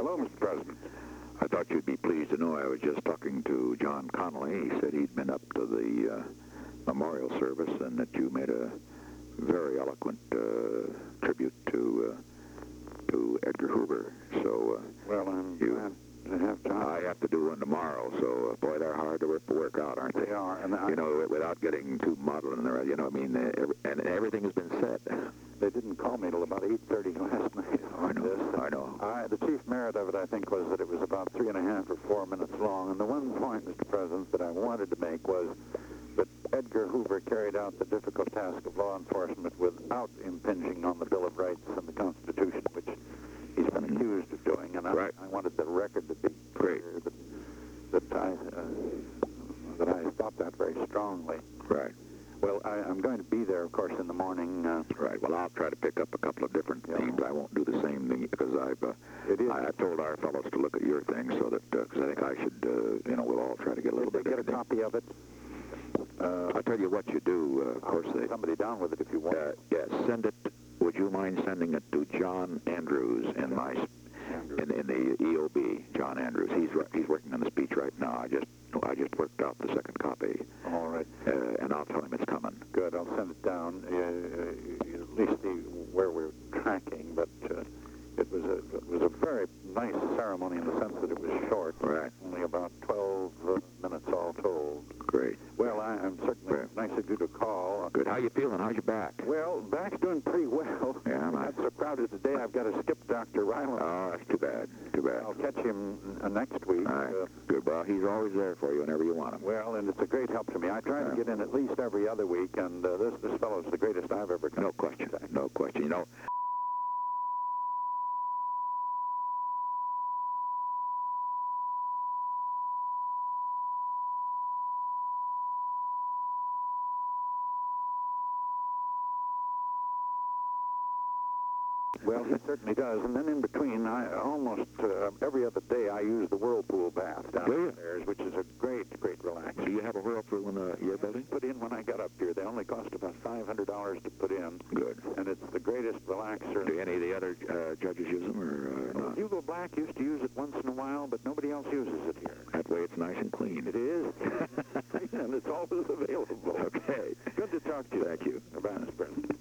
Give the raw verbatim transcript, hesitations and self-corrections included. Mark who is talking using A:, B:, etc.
A: Hello, Mister President.
B: I thought you'd be pleased to know I was just talking to John Connolly. He said he'd been up to the uh, memorial service and that you made a very eloquent uh, tribute to uh, to Edgar Hoover. So, uh,
A: Well, I'm
B: you,
A: glad to have John.
B: I have to do one tomorrow. So, uh, boy, they're hard to work, to work out, aren't they?
A: They are, and I,
B: You know, without getting too maudlin, or you know, I mean, uh, every, and everything has been said.
A: they didn't call me till about eight thirty last night on
B: I know,
A: this.
B: I know.
A: I, the chief merit of it, I think, was that it was about three and a half or four minutes long. And the one point, Mister President, that I wanted to make was that Edgar Hoover carried out the difficult task of law enforcement without impinging on the Bill of Rights and the Constitution, which he's been
B: Mm-hmm.
A: accused of doing. And I,
B: Right.
A: I wanted the record to be
B: Great.
A: clear that, that I uh, that I thought that very strongly.
B: Right,
A: Well, I, I'm going to be there, of course, in the morning. Uh,
B: right. Well, I'll try to pick up a couple of different
A: Yeah.
B: themes. I won't do the same thing because I've uh,
A: it is.
B: I, I've told our fellows to look at your thing so that because I think I should, uh, you know, we'll all try to get a little
A: Did
B: bit.
A: they get a
B: everything.
A: copy of it? Uh,
B: I'll tell you what you do. Uh, of
A: I'll
B: course,
A: send
B: they.
A: somebody down with it if you want.
B: Uh, yeah, send it. Would you mind sending it to John Andrews in my
A: Andrew.
B: in, in the E O B? John Andrews. He's ri- he's working on the speech right now. I just I just worked out the second copy,
A: All right.
B: uh, and I'll tell him it's coming.
A: Good. I'll send it down. Uh, uh, at least see where we're tracking. But uh, it was a it was a very nice ceremony in the sense that it was short.
B: Right.
A: Only about twelve uh, minutes all told.
B: Great.
A: Well, I, I'm certainly
B: Right.
A: nice of you to call.
B: Good. How you feeling? How's your back?
A: Well, back's doing pretty well.
B: Yeah,
A: Not so crowded today. I've got to skip Doctor Ryland.
B: Oh, that's too bad. Too bad.
A: I'll catch him uh, next week.
B: All right.
A: Uh,
B: Good. Well, he's always there for you whenever you want him.
A: well, and it's a great help to me. I try to
B: Yeah.
A: get in at least every other week, and uh, this this fellow's the greatest I've ever come
B: No
A: in
B: question.
A: contact.
B: No question. You know.
A: Well, he certainly does. And then in between, I almost uh, every other day I use the whirlpool bath
B: Do you?
A: downstairs, which is a great, great relaxer.
B: Do you have a whirlpool in uh, your building?
A: Put in when I got up here. They only cost about five hundred dollars to put in,
B: Good.
A: and it's the greatest relaxer.
B: Do any of the other uh, judges use them, or uh,
A: Well,
B: not?
A: Hugo Black used to use it once in a while, but nobody else uses it here.
B: That way it's nice and clean.
A: It is, and it's always available.
B: Okay.
A: Good to talk to you.
B: Thank you.
A: Goodbye, Mister President.